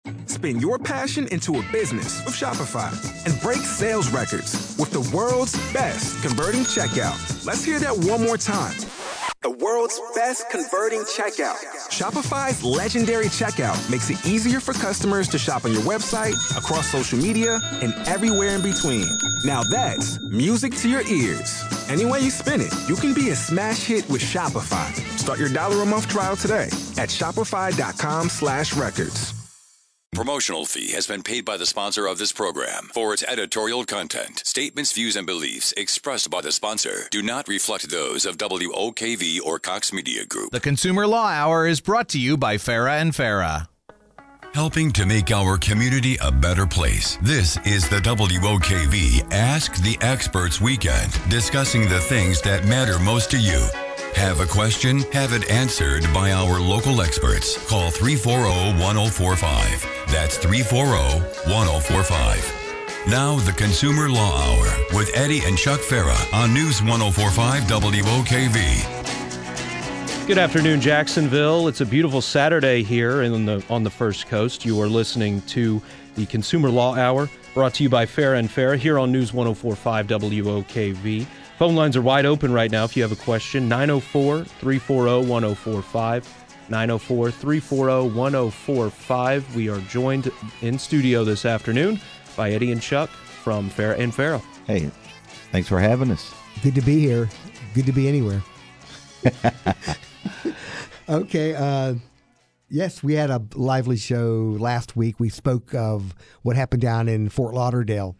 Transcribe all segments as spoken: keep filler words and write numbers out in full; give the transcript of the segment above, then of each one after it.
Spin your passion into a business with Shopify and break sales records with the world's best converting checkout. Let's hear that one more time. The world's best converting checkout. Shopify's legendary checkout makes it easier for customers to shop on your website, across social media, and everywhere in between. Now that's music to your ears. Any way you spin it, you can be a smash hit with Shopify. Start your dollar a month trial today at shopify.com slash records. Promotional fee has been paid by the sponsor of this program for its editorial content. Statements, views, and beliefs expressed by the sponsor do not reflect those of W O K V or Cox Media Group. The Consumer Law Hour is brought to you by Farah and Farah. Helping to make our community a better place. This is the W O K V Ask the Experts Weekend, discussing the things that matter most to you. Have a question? Have it answered by our local experts. Call three four zero, one zero four five. That's three four zero, one zero four five. Now the Consumer Law Hour with Eddie and Chuck Farah on News one oh four point five W O K V. Good afternoon, Jacksonville. It's a beautiful Saturday here in the, on the First Coast. You are listening to the Consumer Law Hour, brought to you by Farah and Farah here on News one oh four point five W O K V. Phone lines are wide open right now if you have a question. nine oh four, three four zero, one oh four five. nine oh four, three four zero, one oh four five. We are joined in studio this afternoon by Eddie and Chuck from Farah and Farah. Hey, thanks for having us. Good to be here. Good to be anywhere. Okay. Uh, yes, we had a lively show last week. We spoke of what happened down in Fort Lauderdale.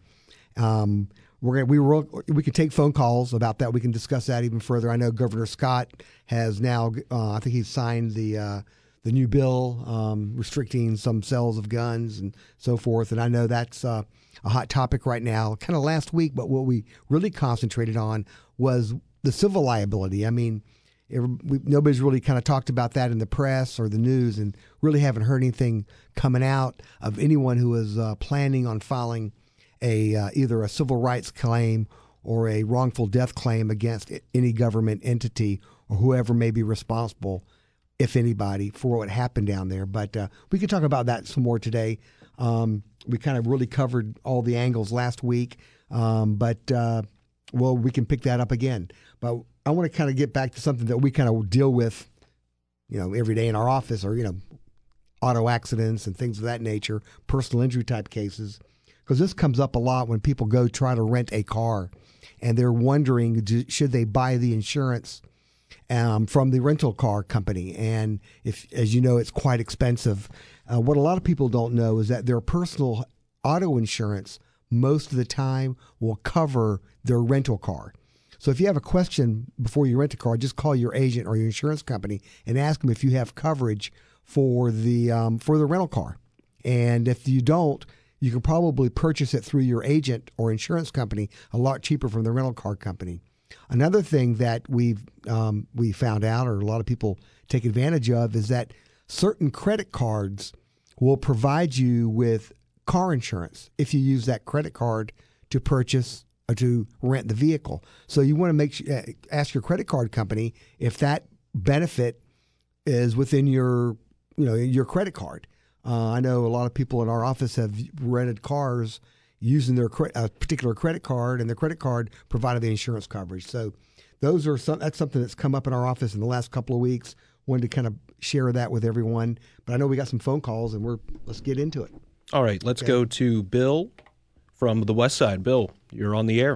Um, we're gonna, we were we can take phone calls about that. We can discuss that even further. I know Governor Scott has now. Uh, I think he's signed the uh, the new bill um, restricting some sales of guns and so forth. And I know that's uh, a hot topic right now. Kind of last week, but what we really concentrated on was the civil liability. I mean, it, we, nobody's really kind of talked about that in the press or the news, and really haven't heard anything coming out of anyone who is uh, planning on filing a uh, either a civil rights claim or a wrongful death claim against any government entity or whoever may be responsible, if anybody, for what happened down there. But uh, we could talk about that some more today. Um, we kind of really covered all the angles last week, um, but uh, well, we can pick that up again. But I want to kind of get back to something that we kind of deal with, you know, every day in our office, or you know, auto accidents and things of that nature, personal injury type cases. Because this comes up a lot when people go try to rent a car and they're wondering, do, should they buy the insurance um, from the rental car company? And if, as you know, it's quite expensive. Uh, what a lot of people don't know is that their personal auto insurance most of the time will cover their rental car. So if you have a question before you rent a car, just call your agent or your insurance company and ask them if you have coverage for the um, for the rental car. And if you don't, you can probably purchase it through your agent or insurance company a lot cheaper from the rental car company. Another thing that we've um, we found out, or a lot of people take advantage of, is that certain credit cards will provide you with car insurance if you use that credit card to purchase or to rent the vehicle. So you want to make sure, ask your credit card company if that benefit is within your you know your credit card. Uh, I know a lot of people in our office have rented cars using their cre- a particular credit card, and the credit card provided the insurance coverage. So those are some, that's something that's come up in our office in the last couple of weeks. Wanted to kind of share that with everyone. But I know we got some phone calls, and we're let's get into it. All right, let's okay. go to Bill from the West Side. Bill, you're on the air.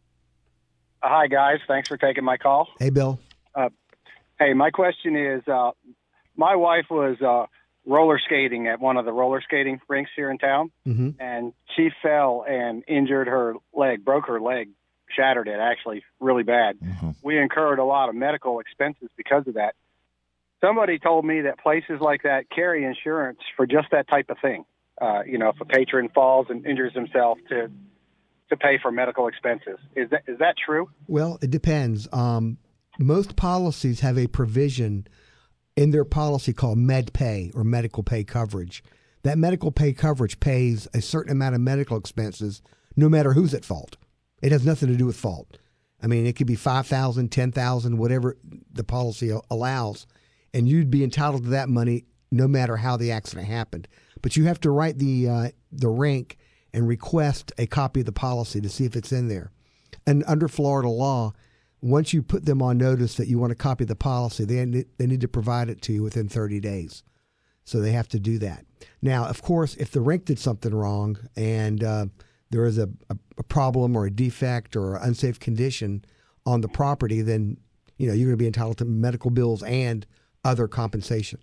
Hi, guys. Thanks for taking my call. Hey, Bill. Uh, hey, my question is, uh, my wife was uh, roller skating at one of the roller skating rinks here in town, mm-hmm. and she fell and injured her leg, broke her leg, shattered it, actually, really bad. Mm-hmm. We incurred a lot of medical expenses because of that. Somebody told me that places like that carry insurance for just that type of thing. Uh, you know, if a patron falls and injures himself, to to pay for medical expenses. Is that is that true? Well, it depends. Um, most policies have a provision in their policy called med pay, or medical pay coverage. That medical pay coverage pays a certain amount of medical expenses no matter who's at fault. It has nothing to do with fault. I mean, it could be five thousand dollars, ten thousand dollars, whatever the policy allows, and you'd be entitled to that money no matter how the accident happened. But you have to write the uh, the rink and request a copy of the policy to see if it's in there. And under Florida law, once you put them on notice that you want a copy of the policy, they need, they need to provide it to you within thirty days. So they have to do that. Now, of course, if the rink did something wrong and uh, there is a, a, a problem or a defect or an unsafe condition on the property, then you know you're going to be entitled to medical bills and other compensation.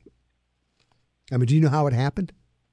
I mean, do you know how it happened?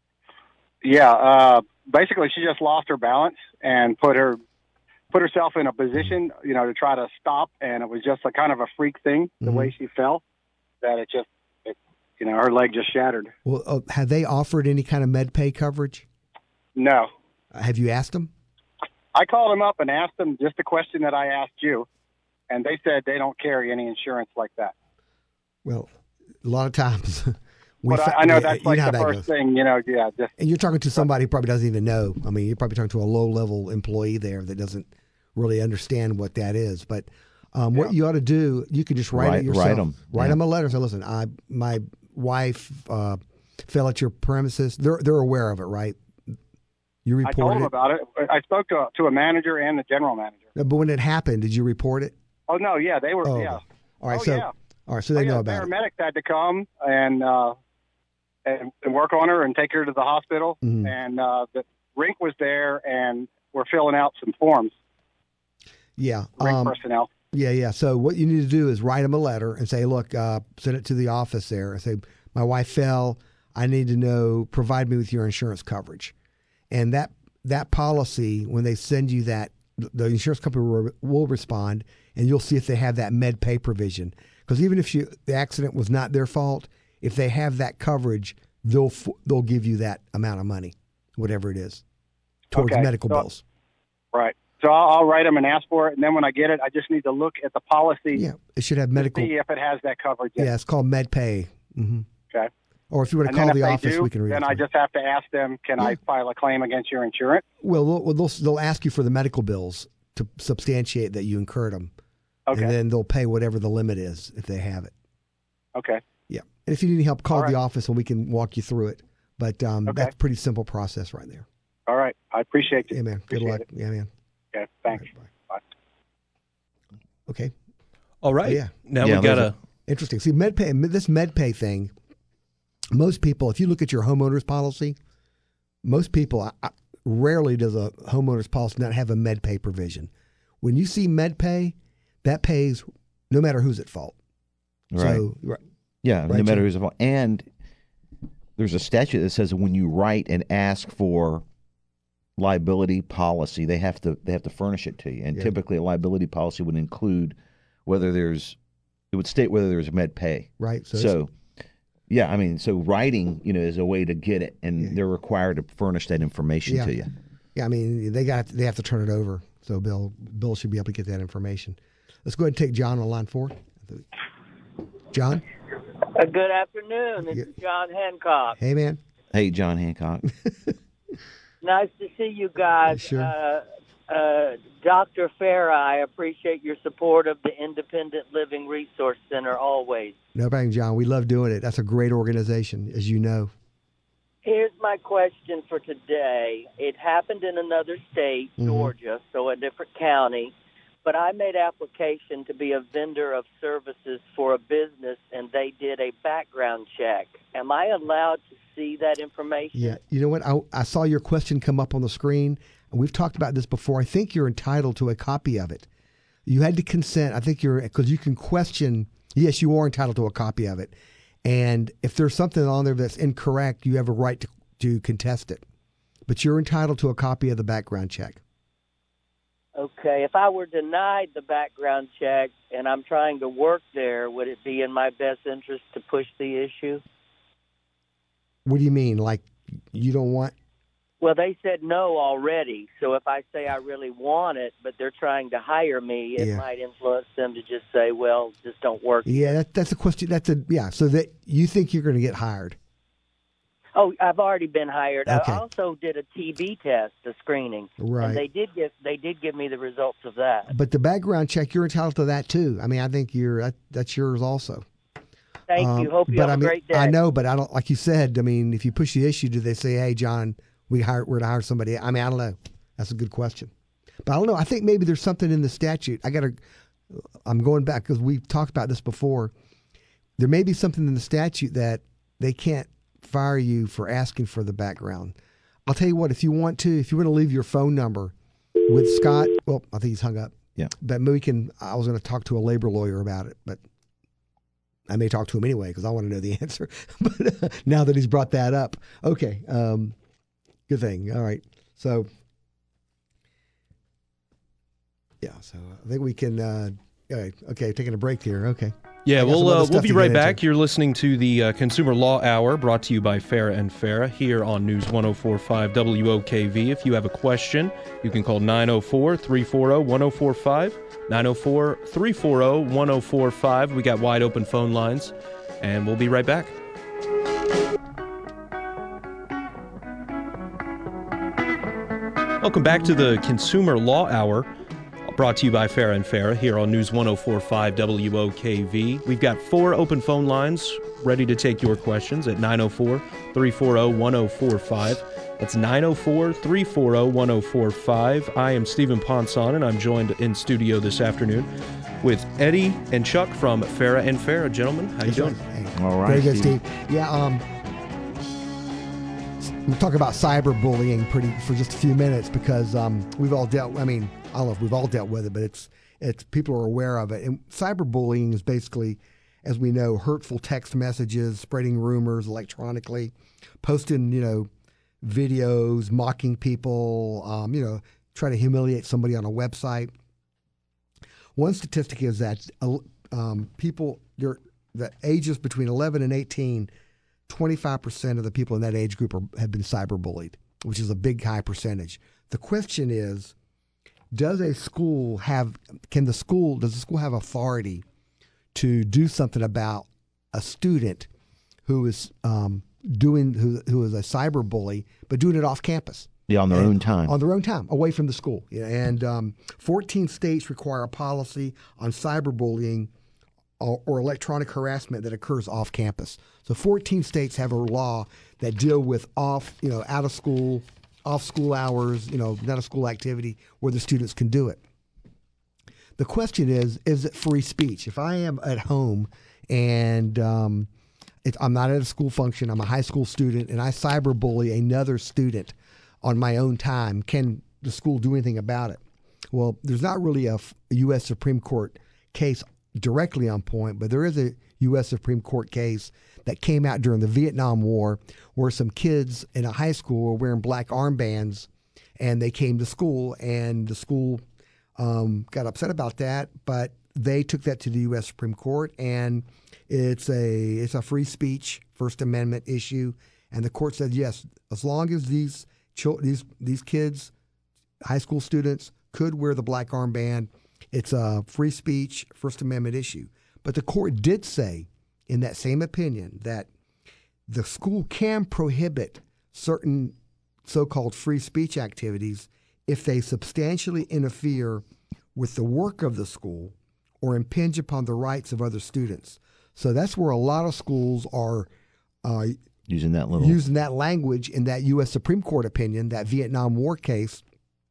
Yeah, uh, basically she just lost her balance and put her put herself in a position, you know, to try to stop, and it was just a kind of a freak thing, the Mm-hmm. way she fell, that it just, it, you know, her leg just shattered. Well, uh, have they offered any kind of med pay coverage? No. Uh, have you asked them? I called them up and asked them just the question that I asked you, and they said they don't carry any insurance like that. Well, a lot of times. we But fa- I, I know yeah, that's you like know how the that first goes. thing, you know, yeah. Just, And you're talking to somebody who probably doesn't even know. I mean, you're probably talking to a low-level employee there that doesn't really understand what that is. But um, what you ought to do, you can just write Write- it yourself. write 'em. Write Yeah. them a letter. Say, listen, I my wife uh, fell at your premises. They're they're aware of it, right? You I told reported them it. about it. I spoke to, to a manager and the general manager. But when it happened, did you report it? Oh, no, yeah, they were, Oh, yeah. okay. All right, Oh, so yeah. all right, so they Oh, yeah, know the about it. paramedics had to come and, uh, and and work on her and take her to the hospital. Mhm. And uh, the rink was there, and we're filling out some forms. Yeah. Rink Um, personnel. Yeah, yeah. So what you need to do is write them a letter and say, look, uh, send it to the office there and say, my wife fell. I need to know, provide me with your insurance coverage. And that that policy, when they send you that, the insurance company will, will respond, and you'll see if they have that med pay provision. Because even if you, the accident was not their fault, if they have that coverage, they'll f- they'll give you that amount of money, whatever it is, towards Okay, medical so- bills. Right. So I'll, I'll write them and ask for it, and then when I get it, I just need to look at the policy Yeah, it should have to medical. see if it has that coverage. in it. Yeah, it's called med pay. Mm-hmm. Okay. Or if you want to And call then the if they office, do, we can read then it. I for you. just have to ask them, can I Yeah. file a claim against your insurance? Well, they'll, well, they'll they'll ask you for the medical bills to substantiate that you incurred them, Okay. and then they'll pay whatever the limit is if they have it. Okay. Yeah, and if you need any help, call All right. the office and we can walk you through it. But um, Okay. that's a pretty simple process right there. All right. I appreciate you. Yeah, man. Good Appreciate luck. it. Yeah, man. Okay. Thanks. All right, Bye. Okay, All right. Oh, yeah. Now Yeah, we got there's to. interesting. See, MedPay. This MedPay thing. Most people, if you look at your homeowner's policy, most people I, I, rarely does a homeowner's policy not have a MedPay provision. When you see MedPay, that pays no matter who's at fault. Right. So, right. Yeah, Right, no matter Jim? who's involved. And there's a statute that says that when you write and ask for liability policy, they have to they have to furnish it to you. And Yeah. typically, a liability policy would include whether there's it would state whether there's med pay. Right. So, So, yeah, I mean, so writing, you know, is a way to get it, and Yeah. they're required to furnish that information Yeah. to you. yeah, I mean, they got they have to turn it over. So Bill Bill should be able to get that information. Let's go ahead and take John on line four. John, Uh, good afternoon. This Yeah. is John Hancock. hey man. Hey, John Hancock. Nice to see you guys. Sure. Uh, uh, Doctor Farah, I appreciate your support of the Independent Living Resource Center always. No problem, John. We love doing it. That's a great organization, as you know. Here's my question for today. It happened in another state, Mhm. Georgia, so a different county. But I made application to be a vendor of services for a business, and they did a background check. Am I allowed to see that information? Yeah. You know what? I, I saw your question come up on the screen, and we've talked about this before. I think you're entitled to a copy of it. You had to consent. I think you're, because you can question, yes, you are entitled to a copy of it. And if there's something on there that's incorrect, you have a right to, to contest it. But you're entitled to a copy of the background check. Okay, if I were denied the background check and I'm trying to work there, would it be in my best interest to push the issue? What do you mean? Like, you don't want? Well, they said no already. So if I say I really want it, but they're trying to hire me, it Yeah. might influence them to just say, well, just don't work. Yeah, that, that's a question. That's a, yeah. So that you think you're going to get hired. Oh, I've already been hired. Okay. I also did a T B test, a screening. Right. And they did give they did give me the results of that. But the background check, you're entitled to that too. I mean, I think you're that, that's yours also. Thank Um, you. Hope you but have I a mean, great day. I know, but I don't. Like you said, I mean, if you push the issue, do they say, "Hey, John, we hire, we're to hire somebody"? I mean, I don't know. That's a good question. But I don't know. I think maybe there's something in the statute. I got to. I'm going back because we've talked about this before. There may be something in the statute that they can't fire you for asking for the background. I'll tell you what. If you want to, if you want to leave your phone number with Scott, well, I think he's hung up. Yeah. But maybe we can. I was going to talk to a labor lawyer about it, but I may talk to him anyway because I want to know the answer. But uh, now that he's brought that up, okay, um, good thing. All right, so yeah, so I think we can. Uh, all right, okay, taking a break here. Okay. Yeah, I got we'll some other uh, we'll stuff be to right get back. into. You're listening to the uh, Consumer Law Hour, brought to you by Farah and Farah here on News one oh four point five W O K V. If you have a question, you can call nine oh four, three four oh, one oh four five, nine oh four, three four oh, one oh four five. We got wide open phone lines, and we'll be right back. Welcome back to the Consumer Law Hour, brought to you by Farah and Farah here on News one oh four point five W O K V. We've got four open phone lines ready to take your questions at nine oh four, three four oh, one oh four five. That's nine oh four, three four oh, one oh four five. I am Stephen Ponson, and I'm joined in studio this afternoon with Eddie and Chuck from Farah and Farah. Gentlemen, how you doing? Hey, All right, very good, Steve. Steve. Yeah, um, we'll talk about cyberbullying pretty for just a few minutes because um, we've all dealt. I mean, I don't know if we've all dealt with it, but it's it's people are aware of it. And cyberbullying is basically, as we know, hurtful text messages, spreading rumors electronically, posting, you know, videos, mocking people, um, you know, trying to humiliate somebody on a website. One statistic is that uh, um, people, the ages between eleven and eighteen, twenty-five percent of the people in that age group are, have been cyberbullied, which is a big, high percentage. The question is, does a school have, can the school, does the school have authority to do something about a student who is um, doing, who, who is a cyberbully, but doing it off campus? Yeah, on their And own time. On their own time, away from the school. Yeah, and um, fourteen states require a policy on cyberbullying or, or electronic harassment that occurs off campus. So fourteen states have a law that deal with off, you know, out of school, off school hours, you know, not a school activity where the students can do it. The question is, is it free speech? If I am at home and um, it, I'm not at a school function, I'm a high school student, and I cyberbully another student on my own time, can the school do anything about it? Well, there's not really a, a U S Supreme Court case directly on point, but there is a U S Supreme Court case that came out during the Vietnam War where some kids in a high school were wearing black armbands, and they came to school, and the school um, got upset about that, but they took that to the U S Supreme Court, and it's a it's a free speech First Amendment issue, and the court said yes, as long as these These these kids, high school students, could wear the black armband, it's a free speech, First Amendment issue. But the court did say in that same opinion that the school can prohibit certain so-called free speech activities if they substantially interfere with the work of the school or impinge upon the rights of other students. So that's where a lot of schools are uh, Using that little using that language in that U S Supreme Court opinion, that Vietnam War case,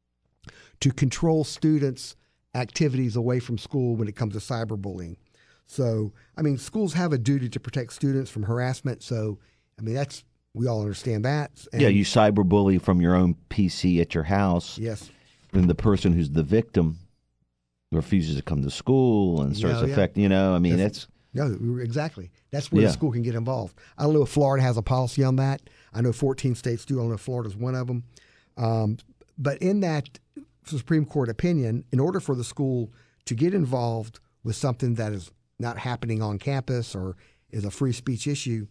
to control students' activities away from school when it comes to cyberbullying. So, I mean, schools have a duty to protect students from harassment. So, I mean, that's, we all understand that. And yeah, you cyberbully from your own P C at your house. Yes. And the person who's the victim refuses to come to school and starts Yeah, yeah. affecting, you know, I mean, That's- it's No, exactly. That's where Yeah. the school can get involved. I don't know if Florida has a policy on that. I know fourteen states do. I don't know if Florida's one of them. Um, but in that Supreme Court opinion, in order for the school to get involved with something that is not happening on campus or is a free speech issue,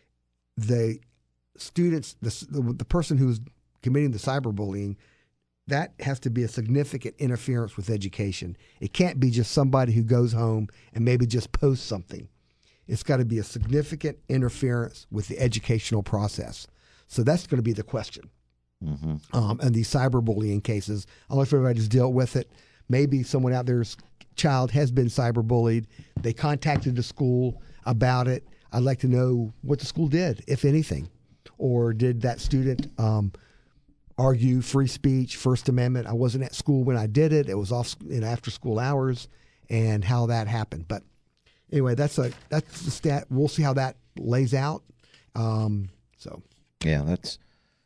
the students, the, the, the person who's committing the cyberbullying, that has to be a significant interference with education. It can't be just somebody who goes home and maybe just posts something. It's got to be a significant interference with the educational process. So that's going to be the question. mm-hmm. Um, and these cyberbullying cases, I don't know if everybody's dealt with it. Maybe someone out there's child has been cyberbullied. They contacted the school about it. I'd like to know what the school did, if anything, or did that student um, argue free speech, First Amendment? I wasn't at school when I did it. It was off in after school hours, and how that happened. But anyway, that's a that's the stat. We'll see how that lays out. Um, so yeah, that's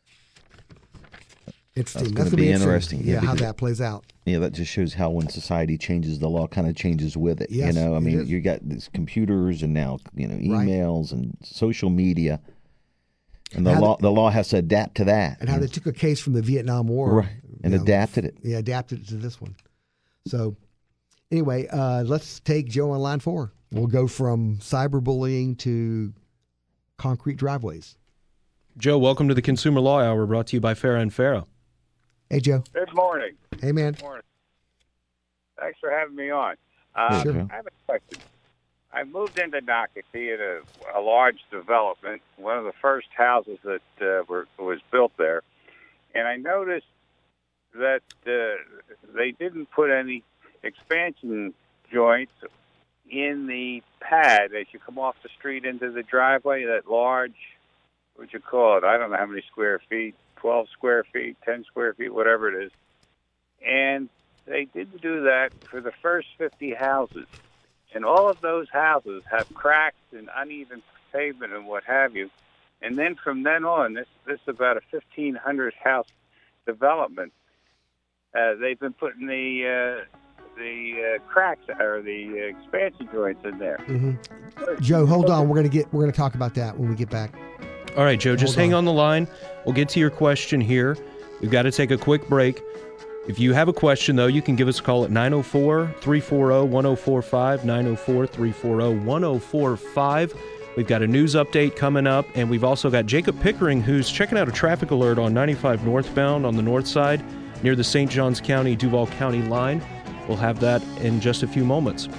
interesting. That's going to be be interesting. Yeah, Yeah, how because- that plays out. Yeah, that just shows how when society changes, the law kind of changes with it. Yes, you know, I it mean, is. you got these computers and now you know Right. emails and social media, and the How law the- the law has to adapt to that. And how they took a case from the Vietnam War, Right, and you know, adapted it. Yeah, adapted it to this one. So anyway, uh, let's take Joe on line four. We'll go from cyberbullying to concrete driveways. Joe, welcome to the Consumer Law Hour, brought to you by Farah and Farah. Hey, Joe. Good morning. Hey, man. Good morning. Thanks for having me on. Uh, Sure. I have a question. I moved into Nocatee at a, a large development, one of the first houses that uh, were was built there, and I noticed that uh, they didn't put any expansion joints in the pad as you come off the street into the driveway. That large, what'd you call it? I don't know how many square feet. twelve square feet, ten square feet, whatever it is. And they didn't do that for the first fifty houses. And all of those houses have cracks and uneven pavement and what have you. And then from then on, this, this is about a fifteen hundred house development. Uh, they've been putting the uh, the uh, cracks or the uh, expansion joints in there. Mm-hmm. Joe, hold on. We're gonna get we're gonna talk about that when we get back. All right, Joe, just Hold hang on. on the line. We'll get to your question here. We've got to take a quick break. If you have a question, though, you can give us a call at nine oh four, three four zero, one oh four five, nine oh four, three four zero, one oh four five. We've got a news update coming up, and we've also got Jacob Pickering, who's checking out a traffic alert on ninety-five northbound on the north side near the Saint Johns County, Duval County line. We'll have that in just a few moments.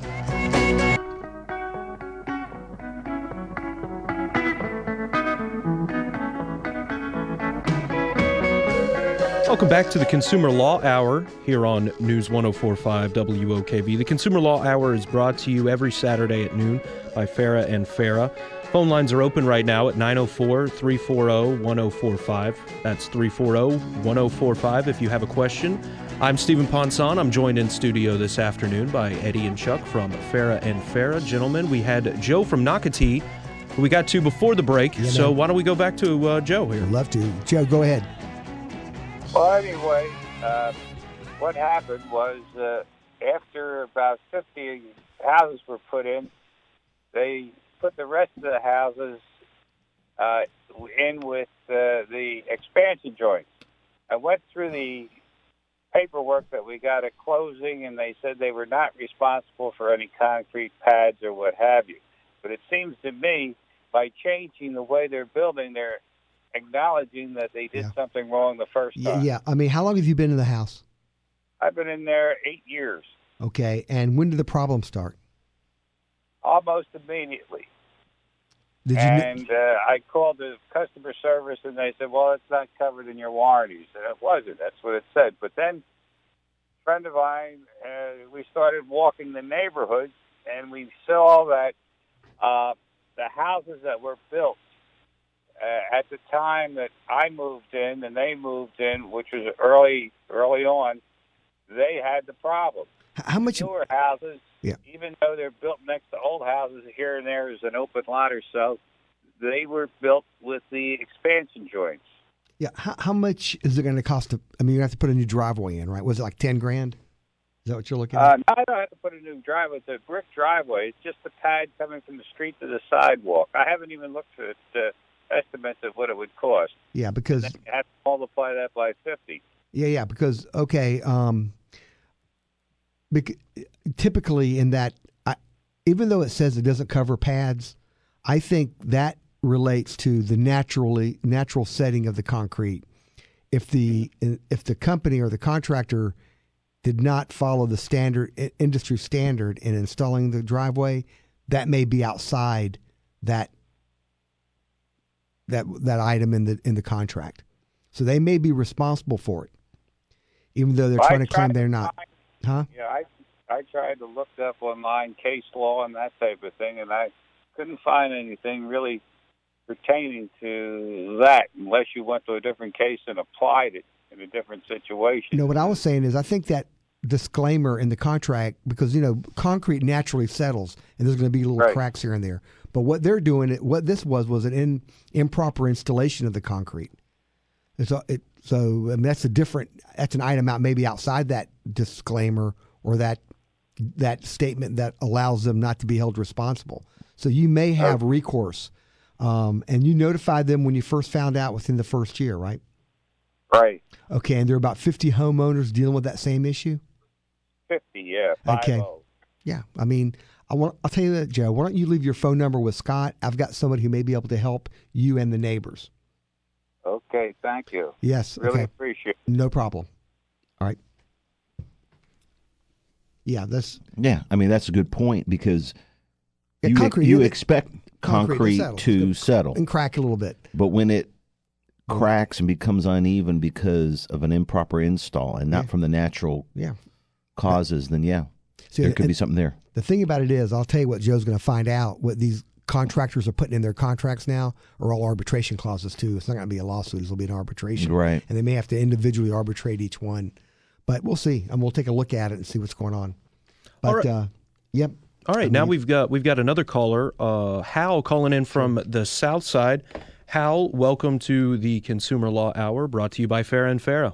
Welcome back to the Consumer Law Hour here on News one oh four point five W O K V. The Consumer Law Hour is brought to you every Saturday at noon by Farah and Farah. Phone lines are open right now at nine oh four, three four zero, one oh four five. That's three four zero, one oh four five if you have a question. I'm Stephen Ponson. I'm joined in studio this afternoon by Eddie and Chuck from Farah and Farah. Gentlemen, we had Joe from Nocatee, who we got to before the break. Yeah, so man. why don't we go back to uh, Joe here? I'd love to. Joe, go ahead. Well, anyway, uh, what happened was uh, after about fifty houses were put in, they put the rest of the houses uh, in with uh, the expansion joints. I went through the paperwork that we got at closing, and they said they were not responsible for any concrete pads or what have you. But it seems to me, by changing the way they're building, they're acknowledging that they did Yeah. something wrong the first Yeah, time. yeah. I mean, how long have you been in the house? I've been in there eight years, Okay. And when did the problem start? almost immediately. Did you? and uh, I called the customer service, and they said, well, it's not covered in your warranties. And it wasn't. That's what it said. But then a friend of mine, uh, we started walking the neighborhood, and we saw that uh, the houses that were built uh, at the time that I moved in and they moved in, which was early early on, they had the problem. how much? Newer houses, Yeah. even though they're built next to old houses, here and there is an open lot or so, they were built with the expansion joints. Yeah. How, how much is it going to cost to? I mean, you have to put a new driveway in, right? Was it like ten grand? Is that what you're looking at? Uh, no, I don't have to put a new driveway. It's a brick driveway. It's just a pad coming from the street to the sidewalk. I haven't even looked at uh, estimates of what it would cost. Yeah, because Then you have to multiply that by fifty. yeah, yeah, because okay, um, bec- typically in that, I, even though it says it doesn't cover pads, I think that relates to the naturally natural setting of the concrete. If the if the company or the contractor did not follow the standard i- industry standard in installing the driveway, that may be outside that that that item in the in the contract. So they may be responsible for it, even though they're I trying to claim tried they're to not. find- Huh? Yeah, I I tried to look up online case law and that type of thing, and I couldn't find anything really pertaining to that unless you went to a different case and applied it in a different situation. You know, what I was saying is I think that disclaimer in the contract, because, you know, concrete naturally settles and there's going to be little Right. cracks here and there. But what they're doing, what this was, was an in, improper installation of the concrete. It's a, it, so I mean, that's a different, that's an item out maybe outside that disclaimer or that that statement that allows them not to be held responsible. So you may have oh. recourse. Um, and you notified them when you first found out within the first year, right? Right. Okay, and there are about fifty homeowners dealing with that same issue? fifty, yeah. five Okay. oh. Yeah, I mean, I want, I'll tell you that, Joe. Why don't you leave your phone number with Scott? I've got somebody who may be able to help you and the neighbors. Okay, thank you. Yes. Really okay. appreciate it. No problem. All right. Yeah, that's... Yeah, I mean, that's a good point because Yeah, you, concrete, you yeah, expect concrete concrete, to settle. to It's settle. And crack a little bit. But when it cracks and becomes uneven because of an improper install and not Yeah. from the natural Yeah. causes, then yeah, See, there could and be something there. The thing about it is, I'll tell you what Joe's going to find out. What these contractors are putting in their contracts now are all arbitration clauses too. It's not going to be a lawsuit. It'll be an arbitration. Right. And they may have to individually arbitrate each one. But we'll see. And we'll take a look at it and see what's going on. But, All right. uh, yep. All right, I now mean- we've got we've got another caller, uh, Hal, calling in from the South Side. Hal, welcome to the Consumer Law Hour, brought to you by Farah and Farah.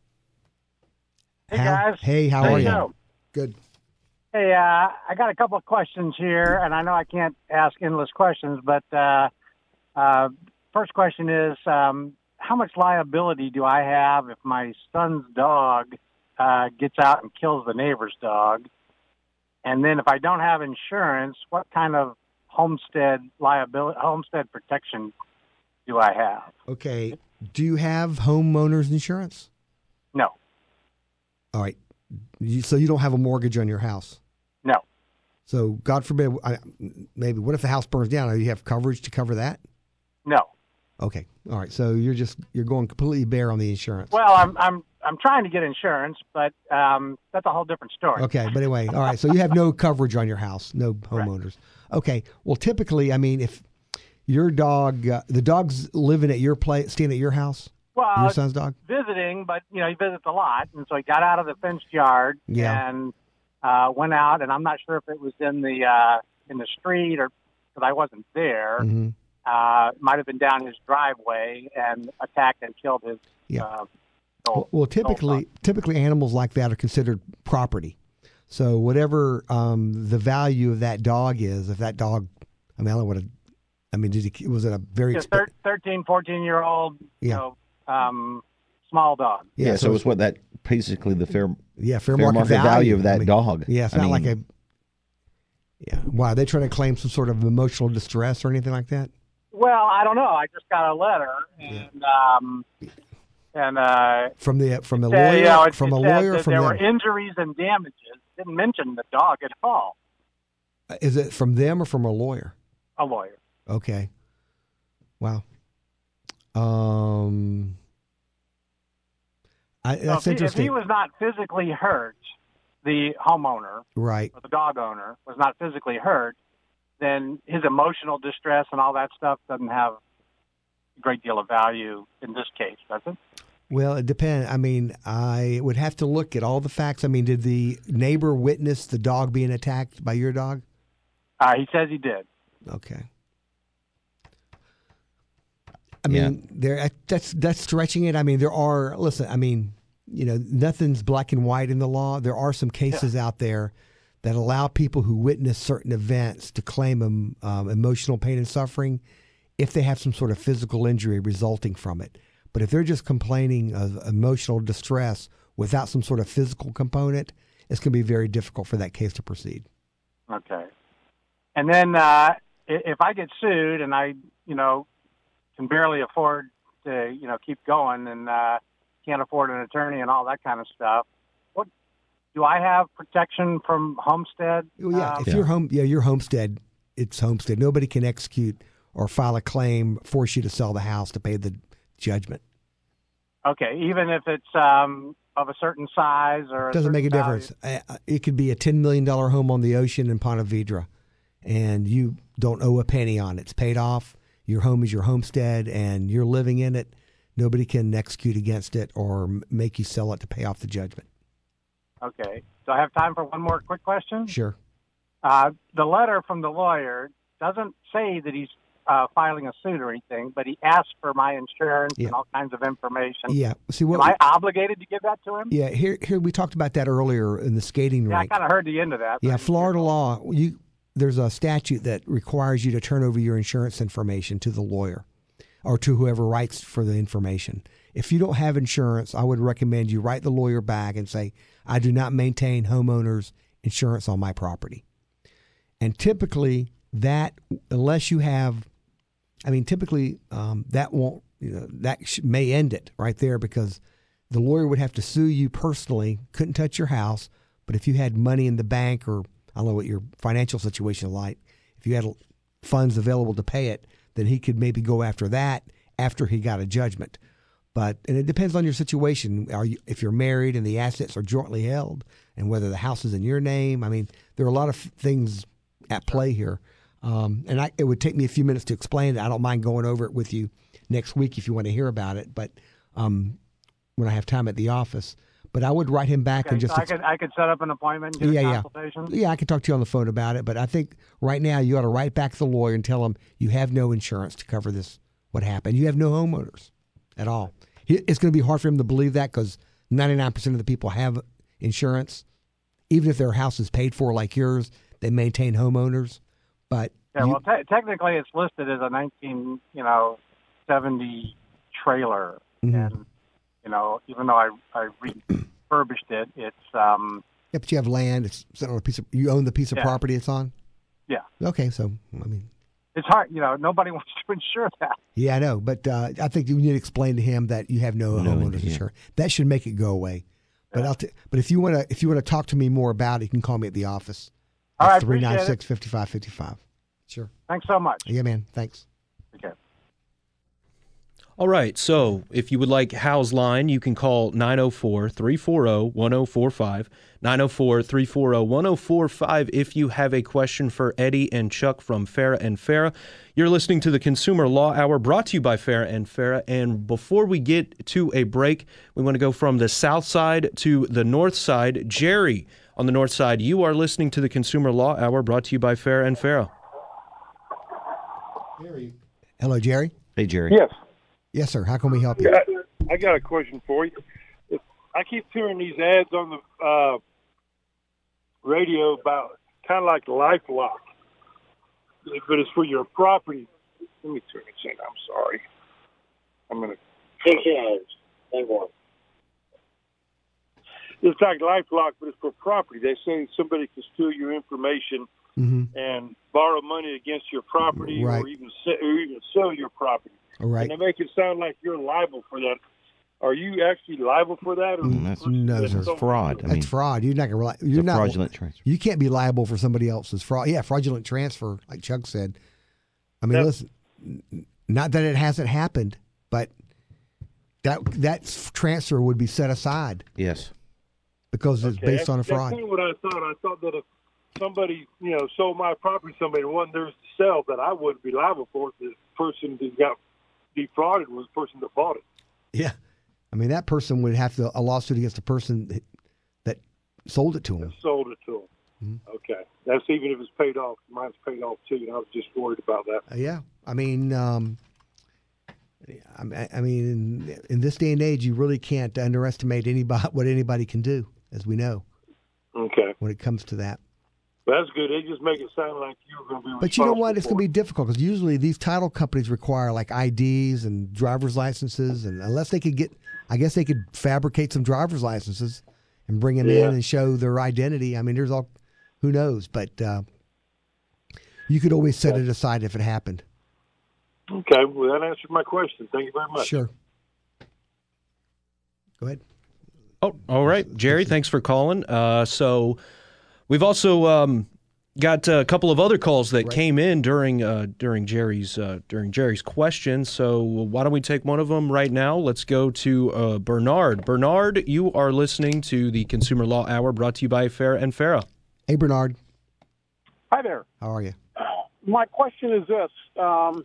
Hey, Hal? guys. Hey, how Hey, are you? Joe. Good. Hey, uh, I got a couple of questions here, and I know I can't ask endless questions, but uh, uh, first question is, um, how much liability do I have if my son's dog uh, gets out and kills the neighbor's dog? And then if I don't have insurance, what kind of homestead liability, homestead protection do I have? Okay. Do you have homeowners insurance? No, All right. You, so you don't have a mortgage on your house? no, So God forbid, I, maybe, what if the house burns down? Do you have coverage to cover that? no. Okay. All right. So you're just, you're going completely bare on the insurance. Well, I'm I'm I'm trying to get insurance, but um, that's a whole different story. Okay, but anyway, all right. So you have no coverage on your house, no homeowners. Okay. Well, typically, I mean, if your dog, uh, the dog's living at your place, staying at your house, Well, your son's dog. visiting, but you know he visits a lot, and so he got out of the fenced yard Yeah. and uh, went out, and I'm not sure if it was in the uh, in the street or because I wasn't there. Mm-hmm. Uh, it might have been down his driveway and attacked and killed his. Yeah. Uh, Well, well, typically, typically animals like that are considered property. So whatever um, the value of that dog is, if that dog, I mean, I don't know what. A, I mean, did he, was it a very Just expen- thirteen, fourteen year old, you Yeah. know, um, small dog. Yeah, so, so it's what that basically the fair Yeah, fair, fair market, market value of that I mean, dog. Yeah, it's I not mean- like a. Yeah, why are they trying to claim some sort of emotional distress or anything like that? Well, I don't know. I just got a letter, and um, and uh, From the from the said, lawyer, you know, it, from it a said lawyer, that from there them. were injuries and damages. Didn't mention the dog at all. Is it from them or from a lawyer? A lawyer. Okay. Wow. Um. I, So that's if, he, if interesting. he was not physically hurt, the homeowner Right. or the dog owner was not physically hurt, then his emotional distress and all that stuff doesn't have a great deal of value in this case, does it? Well, it depends. I mean, I would have to look at all the facts. I mean, did the neighbor witness the dog being attacked by your dog? Uh, he says he did. Okay. I mean, there that's that's stretching it. I mean, there are. Listen, I mean, you know, nothing's black and white in the law. There are some cases out there that allow people who witness certain events to claim um, um, emotional pain and suffering if they have some sort of physical injury resulting from it. But if they're just complaining of emotional distress without some sort of physical component, it's going to be very difficult for that case to proceed. Okay. And then uh, i- if I get sued and I, you know, can barely afford to, you know, keep going and uh, can't afford an attorney and all that kind of stuff, what do I have protection from homestead? Well, yeah, Um, if you're home, yeah, your homestead, it's homestead. Nobody can execute or file a claim, force you to sell the house to pay the judgment. Okay, even if it's um, of a certain size or It doesn't make a certain value? difference. Uh, It could be a ten million dollars home on the ocean in Ponte Vedra. and you don't owe a penny on it. It's paid off. Your home is your homestead, and you're living in it. Nobody can execute against it or m- make you sell it to pay off the judgment. Okay. Do I have time for one more quick question? Sure. Uh, the letter from the lawyer doesn't say that he's uh, filing a suit or anything, but he asked for my insurance Yeah. and all kinds of information. Yeah. See what? Am I obligated to give that to him? Yeah. Here, here we talked about that earlier in the skating Yeah, rink. I kind of heard the end of that. Yeah, Florida law. You there's a statute that requires you to turn over your insurance information to the lawyer or to whoever writes for the information. If you don't have insurance, I would recommend you write the lawyer back and say, I do not maintain homeowners insurance on my property. And typically that, unless you have, I mean, typically um, that won't, you know, that sh- may end it right there, because the lawyer would have to sue you personally, couldn't touch your house. But if you had money in the bank, or I don't know what your financial situation is like, if you had funds available to pay it, then he could maybe go after that after he got a judgment. But, and it depends on your situation. Are you, if you're married and the assets are jointly held, and whether the house is in your name. I mean, there are a lot of things at play here. Um, and I, it would take me a few minutes to explain it. I don't mind going over it with you next week if you want to hear about it, but um, when I have time at the office. But I would write him back Okay, and just so I could I could set up an appointment, and get yeah, a yeah, consultation. yeah. I can talk to you on the phone about it, but I think right now you ought to write back to the lawyer and tell him you have no insurance to cover this. What happened? You have no homeowners at all. He, it's going to be hard for him to believe that, because ninety-nine percent of the people have insurance, even if their house is paid for like yours. They maintain homeowners, but Yeah, you- well, te- technically it's listed as a nineteen, you know, seventy trailer, Mhm. and you know, even though I I refurbished it, it's um yeah, but you have land. It's sitting on a piece of. You own the piece of Yeah. property it's on. yeah, Okay, so I mean, it's hard. You know, nobody wants to insure that. yeah, I know, but uh, I think you need to explain to him that you have no, No, homeowners yeah. insurance. That should make it go away. But I'll. T- but if you want to, if you want to talk to me more about it, you can call me at the office. All right, three appreciate nine it. six five five five five. Sure. Thanks so much. Yeah, man. Thanks. Okay. All right, so if you would like Hal's line, you can call nine oh four, three four zero, one oh four five, nine oh four, three four zero, one oh four five if you have a question for Eddie and Chuck from Farah and Farah. You're listening to the Consumer Law Hour, brought to you by Farah and Farah. And before we get to a break, we want to go from the south side to the north side. Jerry on the north side, you are listening to the Consumer Law Hour, brought to you by Farah and Farah. Hello, Jerry. Hey, Jerry. Yes. Yes, sir. How can we help you? I got a question for you. If I keep hearing these ads on the uh, radio about kind of like LifeLock, but it's for your property. Let me turn this in. I'm sorry. I'm going to take hands. Hang on. It's like LifeLock, but it's for property. They say somebody can steal your information Mm-hmm. and borrow money against your property, Right. or even se- or even sell your property. All right. And they make it sound like you're liable for that. Are you actually liable for that? Or Mm, that's no, that's sir. fraud. I That's mean, fraud. You're not gonna. Rely, it's you're a not. fraudulent transfer. You can't be liable for somebody else's fraud. Yeah, fraudulent transfer, like Chuck said. I mean, Yep. listen. n- Not that it hasn't happened, but that that f- transfer would be set aside Yes. because it's Okay, based that's, on a That's fraud. kind of what I thought. I thought that if somebody, you know, sold my property to somebody and wasn't theirs to sell, that I wouldn't be liable for it. The person who got defrauded was the person that bought it. Yeah, I mean that person would have to a lawsuit against the person that sold it to him. Sold it to them. Mhm. Okay. That's even if it's paid off. Mine's paid off too, and I was just worried about that. Uh, yeah, I mean, um, I, I mean, in, in this day and age, you really can't underestimate anybody what anybody can do, as we know, Okay. when it comes to that. That's good. They just make it sound like you're going to be But you know what? responsible It's going to for be it. difficult because usually these title companies require like I Ds and driver's licenses, and unless they could get, I guess they could fabricate some driver's licenses and bring them Yeah. in and show their identity. I mean, there's all, who knows? But uh, you could always set it aside if it happened. Okay. Well, that answered my question. Thank you very much. Sure. Go ahead. Oh, all right, Jerry. Thanks for calling. Uh, so we've also um, got a couple of other calls that Right. came in during uh, during Jerry's uh, during Jerry's question. So why don't we take one of them right now? Let's go to uh, Bernard. Bernard, you are listening to the Consumer Law Hour, brought to you by Farah and Farah. Hey, Bernard. Hi there. How are you? my question is this. Um,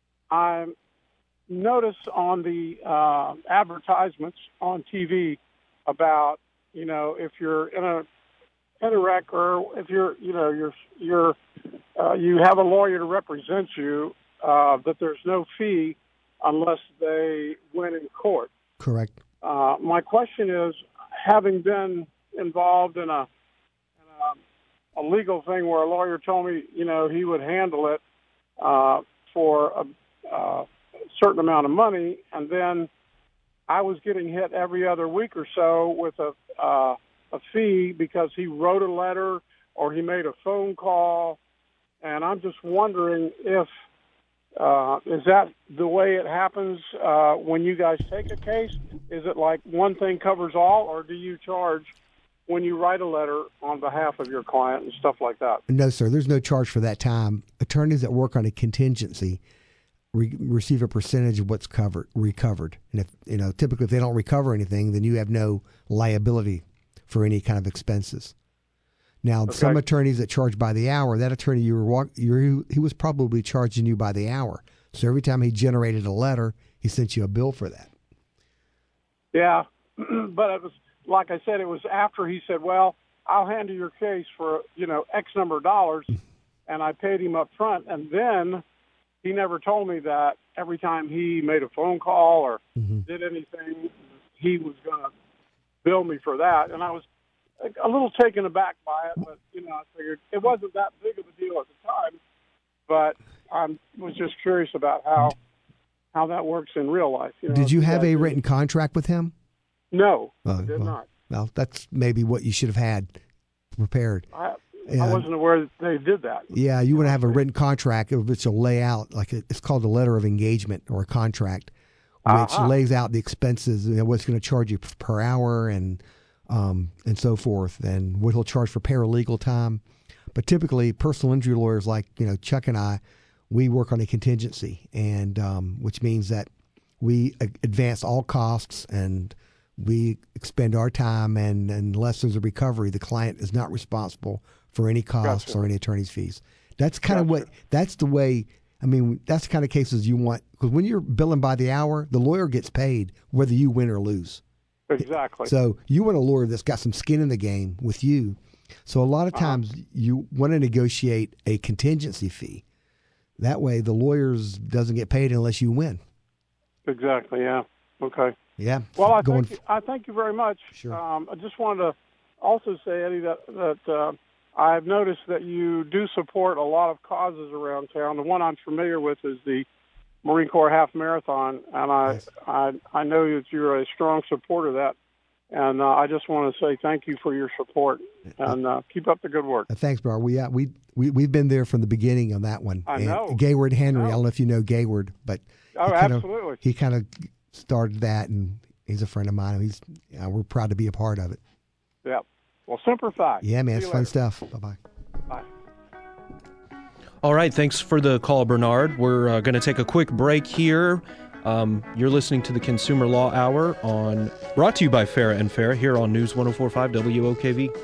I notice on the uh, advertisements on T V about, you know, if you're in a in a wreck or if you're, you know, you're you're uh, you have a lawyer to represent you, uh, that there's no fee unless they win in court. Correct. Uh, my question is, having been involved in a, in a, a legal thing where a lawyer told me, you know, he would handle it uh, for a, a certain amount of money, and then I was getting hit every other week or so with a uh, a fee because he wrote a letter or he made a phone call, and I'm just wondering if uh, is that the way it happens uh, when you guys take a case? Is it like one thing covers all, or do you charge when you write a letter on behalf of your client and stuff like that? No, sir. There's no charge for that time. Attorneys that work on a contingency re- receive a percentage of what's covered, recovered. And if you know, typically, if they don't recover anything, then you have no liability for any kind of expenses. Now, Okay. some attorneys that charge by the hour, that attorney you were walk, you he was probably charging you by the hour. So every time he generated a letter, he sent you a bill for that. Yeah, but it was like I said, it was after he said, "Well, I'll handle your case for you know X number of dollars," and I paid him up front, and then he never told me that every time he made a phone call or mm-hmm. did anything, he was going to bill me for that, and I was a little taken aback by it, but you know, I figured it wasn't that big of a deal at the time. But I was just curious about how how that works in real life. You know, Did you have guys a do- written contract with him? No, Oh, I did well, not. Well, that's maybe what you should have had prepared. I, Yeah. I wasn't aware that they did that. Yeah, you want to have a written contract which will lay out, like a, it's called a letter of engagement or a contract, which Uh-huh. lays out the expenses, you know, what's going to charge you per hour and um, and so forth, and what he'll charge for paralegal time. But typically, personal injury lawyers like you know Chuck and I, we work on a contingency, and um, which means that we a- advance all costs and we expend our time, and, and unless there's a recovery, the client is not responsible for any costs Gotcha. or any attorney's fees. That's kind of Gotcha. what, that's the way, I mean, that's the kind of cases you want, because when you're billing by the hour, the lawyer gets paid whether you win or lose. Exactly. So you want a lawyer that's got some skin in the game with you. So a lot of times you want to negotiate a contingency fee. That way the lawyers doesn't get paid unless you win. Exactly. Yeah. Okay. Yeah. Well, I Going thank you, I thank you very much. Sure. Um, I just wanted to also say, Eddie, that that uh, I've noticed that you do support a lot of causes around town. The one I'm familiar with is the Marine Corps Half Marathon, and I Yes. I, I know that you're a strong supporter of that. And uh, I just want to say thank you for your support, and uh, keep up the good work. Uh, Thanks, bro. We, uh, we, we, we've been there from the beginning on that one. I And know. Gayward Henry, I I know. don't know if you know Gayward, but Oh, he kind absolutely. Of, he kind of started that, and he's a friend of mine. And he's, uh, we're proud to be a part of it. Yeah. Well, Semper Fi. Yeah, man, See it's you fun later. stuff. Bye-bye. Bye. All right, thanks for the call, Bernard. We're uh, going to take a quick break here. Um, you're listening to the Consumer Law Hour on brought to you by Farah and Farah here on News one oh four point five W O K V.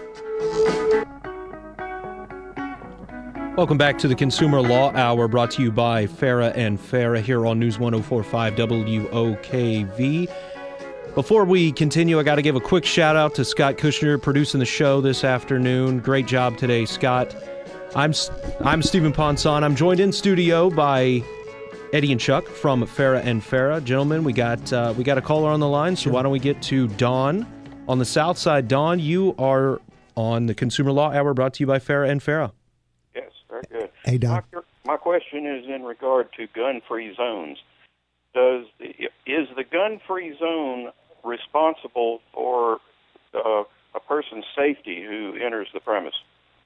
Welcome back to the Consumer Law Hour, brought to you by Farah and Farah here on News one oh four point five W O K V. Before we continue, I got to give a quick shout out to Scott Kushner producing the show this afternoon. Great job today, Scott. I'm I'm Stephen Ponson. I'm joined in studio by Eddie and Chuck from Farah and Farah. Gentlemen, we got uh, we got a caller on the line, so why don't we get to Don on the south side. Don, you are on the Consumer Law Hour, brought to you by Farah and Farah. Yes, very good. Hey, Don. My, my question is in regard to gun-free zones. Does the, is the gun-free zone responsible for uh, a person's safety who enters the premise?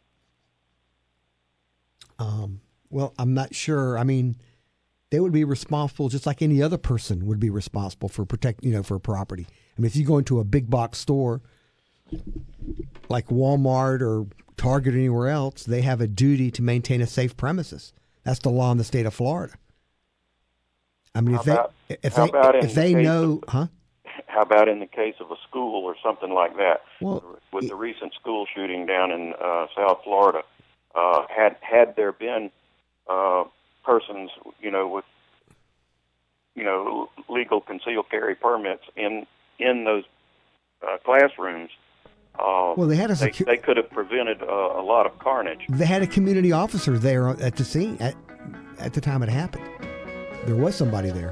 Um, well, I'm not sure. I mean, they would be responsible just like any other person would be responsible for protect, you know, for property. I mean, if you go into a big box store like Walmart or Target or anywhere else, they have a duty to maintain a safe premises. That's the law in the state of Florida. I mean, How if about- they if how they about in if the they case know, huh? How about in the case of a school or something like that? Well, with the recent school shooting down in uh, South Florida, uh, had had there been uh, persons, you know, with you know legal concealed carry permits in in those uh, classrooms. Uh, Well, they had a they, secu- they could have prevented uh, a lot of carnage. They had a community officer there at the scene at at the time it happened. There was somebody there.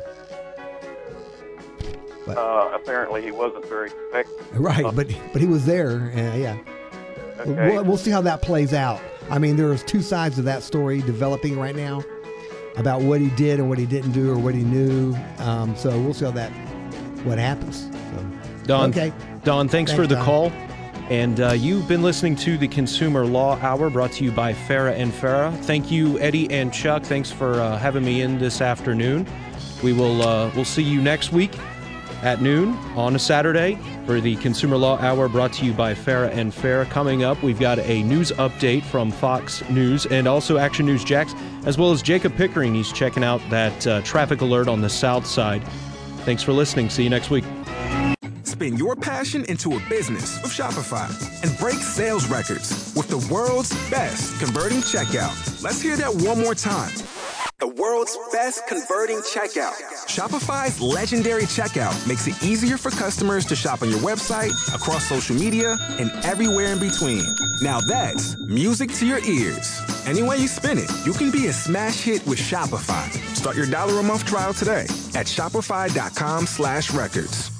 But, Uh, apparently, he wasn't very effective. right, Uh, but but he was there. Uh, yeah. Okay. We'll, we'll see how that plays out. I mean, there's two sides of that story developing right now about what he did and what he didn't do or what he knew. Um, so we'll see how that what happens. So, Don, okay. Don, thanks, Thanks, for the Don. call. And uh, you've been listening to the Consumer Law Hour, brought to you by Farah and Farah. Thank you, Eddie and Chuck. Thanks for uh, having me in this afternoon. We will uh, we'll see you next week at noon on a Saturday for the Consumer Law Hour, brought to you by Farah and Farah. Coming up, we've got a news update from Fox News and also Action News Jax, as well as Jacob Pickering. He's checking out that uh, traffic alert on the south side. Thanks for listening. See you next week. Spin your passion into a business with Shopify and break sales records with the world's best converting checkout. Let's hear that one more time. The world's best converting checkout. Shopify's legendary checkout makes it easier for customers to shop on your website, across social media, and everywhere in between. Now that's music to your ears. Any way you spin it, you can be a smash hit with Shopify. Start your dollar a month trial today at shopify.com slash records.